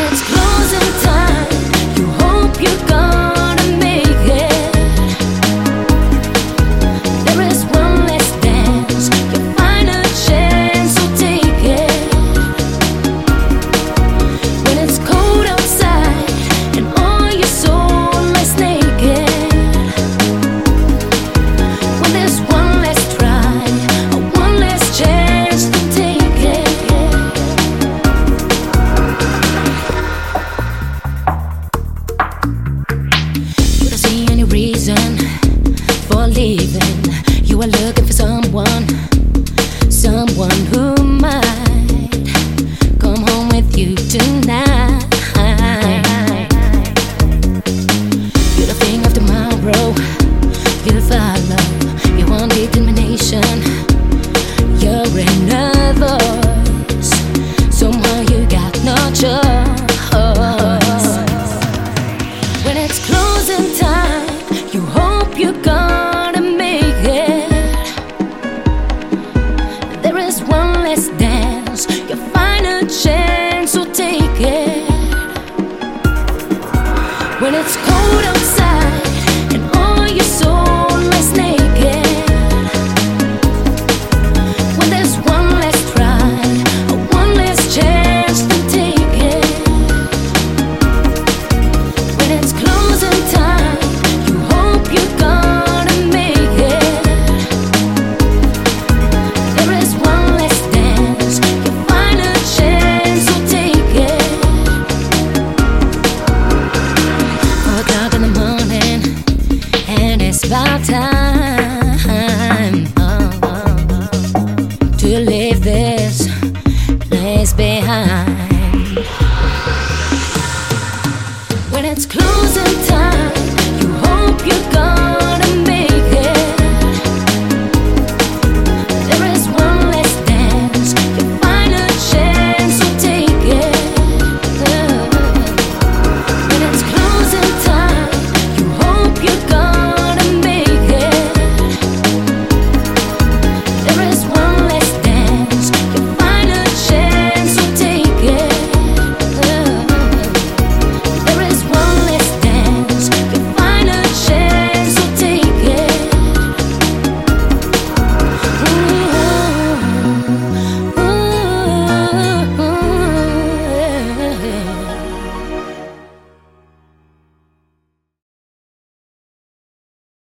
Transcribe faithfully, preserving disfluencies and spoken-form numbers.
it's closing time, you hope you're gonna make it. There is one less dance, your final chance, so take it. When it's cold outside and all your soul lies naked. When there's one less try, or one less chance, to take it. You don't see any reason for leaving. You are looking for someone, someone who might come home with you tonight. You don't think of tomorrow, you follow your own determination. You're in others, somehow you got no choice. When it's closing time, you hope you're gonna make it. There is one less dance, your final chance, so take it. When it's cold outside and all your soul lies naked. When there's one less try, or one less chance, to take it. When it's closing time, you hope you're gonna make it. There is one less dance, your final chance, so take it. Four o'clock in the morning, and it's about time oh, oh, oh, to leave this place behind. When it's closing time, you hope you're gone.